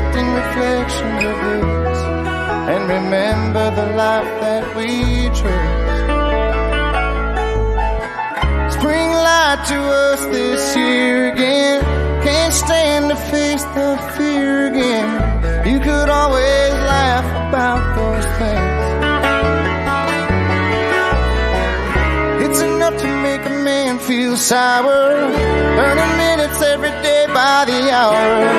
reflecting reflections of this, and remember the life that we chose. Bring light to us this year again. Can't stand to face the fear again. You could always laugh about those things. It's enough to make a man feel sour, burning minutes every day by the hour.